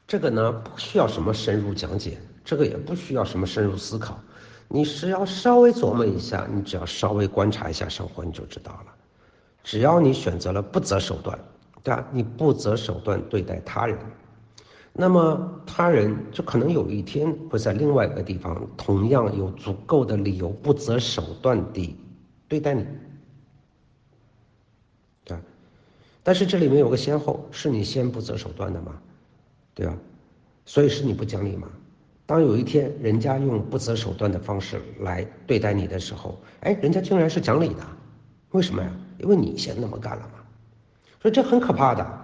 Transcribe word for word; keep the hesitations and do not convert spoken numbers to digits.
这个呢，不需要什么深入讲解，这个也不需要什么深入思考，你只要稍微琢磨一下，你只要稍微观察一下生活，你就知道了。只要你选择了不择手段，对吧？你不择手段对待他人，那么他人就可能有一天会在另外一个地方，同样有足够的理由不择手段地对待你，对吧？但是这里面有个先后，是你先不择手段的嘛，对吧？所以是你不讲理嘛。当有一天人家用不择手段的方式来对待你的时候，哎，人家竟然是讲理的，为什么呀？因为你先那么干了嘛。所以这很可怕的。